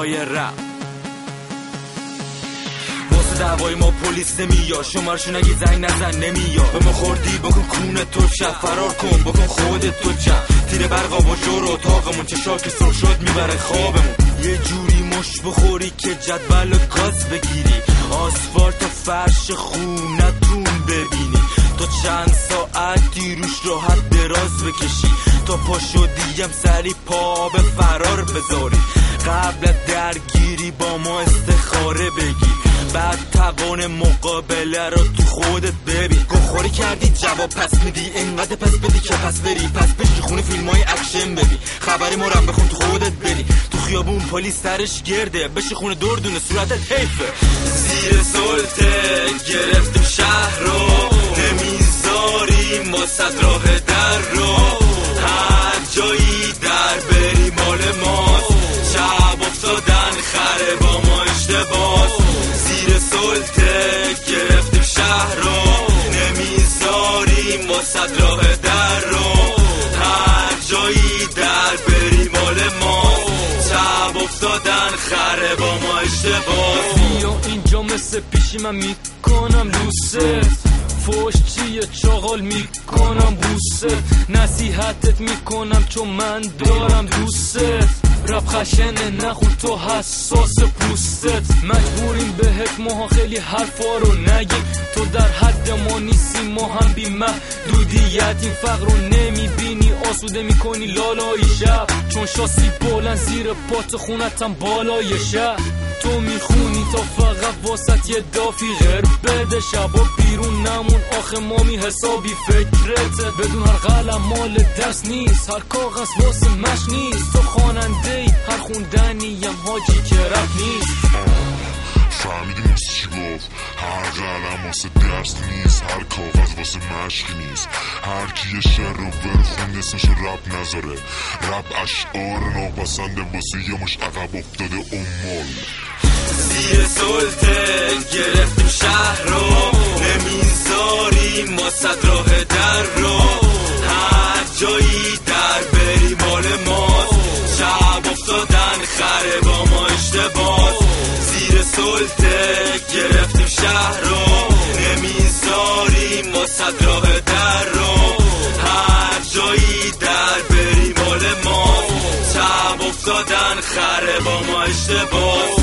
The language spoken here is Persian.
های رپ. واسه دعوای ما پلیس نمیاد، شمارشون اگه زنگ نزن نمیاد. به ما خوردی بکن کونه تو شب، فرار کن بکن خودت تو چپ. تیر برقا با جور اتاقمون چشا که سر شد میبره خوابمون. یه جوری مش بخوری که جدول و گاز بگیری، آسفالت و فرش خونتون ببینی. تو چند ساعتی روش راحت دراز بکشی، تا پا شدیم سری پا به فرار بذاری. قبل درگیری با ما استخاره بگی، بعد توان مقابله رو تو خودت ببین. گوخوری کردی جواب پس میدی، انقدر پس بدی که پس بری. پس بشی خونه فیلم های اکشن ببین، خبری ما رو بخون تو خودت بری. تو خیابون پلیس سرش گرده، بشی خونه دور دونه صورتت حیفه. زیر سلطه گرفتیم شهر رو، نمیذاریم ما صد راه در رو. هر جایی در بری مال ماست، شب افتادن خره با ما اشتباس. زیر سلطه گرفتیم شهر رو، نمیذاریم ما صد راه در رو. هر جایی در بری مال ماست، شب افتادن خره با ما اشتباس. بیا اینجا مثل پیشی من میکنم دوست، فوش چیه چاغال میکنم بوست. نصیحتت میکنم چون من دارم دوست. رپ خشنه نخور تو حساس پوستت، مجبوریم بهت ماها خیلی حرفا رو نگیم. تو در حد ما نیستی، ما هم بی محدودیت. این فقر رو نمیبینی، آسوده میکنی لالای شب، چون شاسی بلند زیر پات خونتم بالای شب. تو میخونی تا فقط واسط یه دافی غیر بده، شبا بیرون نمون آخه مامی حسابی فکرته. بدون هر قلم مال درس نیست، هر کاغذ واسه مش نیست. تو خواننده ای هر خوندنیم حاجی که رپ نیست. فهمیدی موسی چی گفت؟ هر قلم واسه درس نیست، هر کاغذ واسه مشق نیست. هر کی یه شعر رو برخونده اسمش رپ نذاره. رپ اشعار ناپسنده واسه یه مش عقب افتاده امال. زیر سلطه گرفتیم شهر رو، نمیذاریم ما صد راه در رو. هر جایی در بری مال ماست، شب افتادن خره با ما اشتباس. زیر سلطه گرفتیم شهر رو، نمیذاریم ما صد راه در رو. هر جایی در بری مال ماست، شب افتادن خره با ما اشتباس.